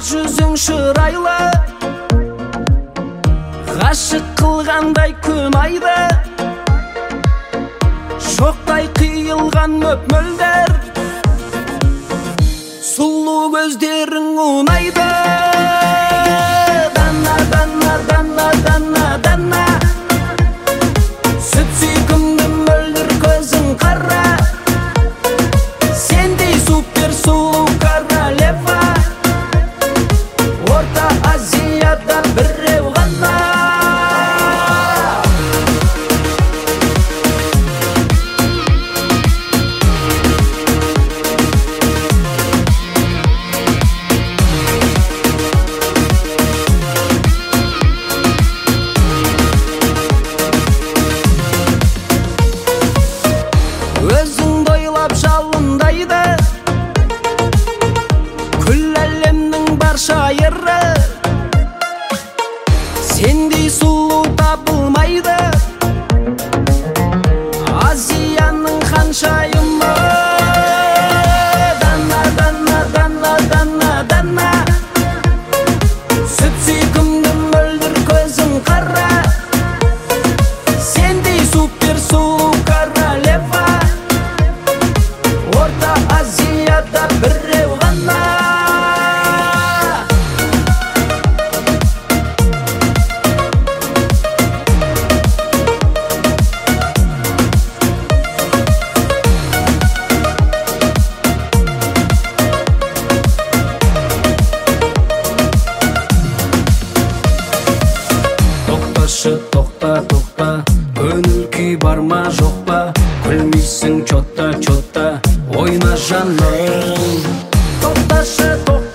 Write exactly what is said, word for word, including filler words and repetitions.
жүзің шырайлы, ғашық қылғандай күн айды, шоқтай қиылған мөп-мөлдер, сұлу көздерің ұнайды. Дана, дана, дана, дана, дана, сүт сүйкімді мөлдір көзің қара, сендей супер сұлу королева Орта Азияда біреу ғана. Өзіңді ойлап жалындайды күл әлемнің бар шайыры, сендей сұлу табылмайды Азияның ханшайымы. Дана, дана, дана, дана, дана, сүт сүйкімді мөлдір көзің қара, сендей супер сұлу королева Орта Азияда біреу ғана. Тоқташы, тоқта, тоқта, көңіл күй бар ма жоқ па, күлмейсің чотта, чотта, ойна жаным. Тоқташы, тоқта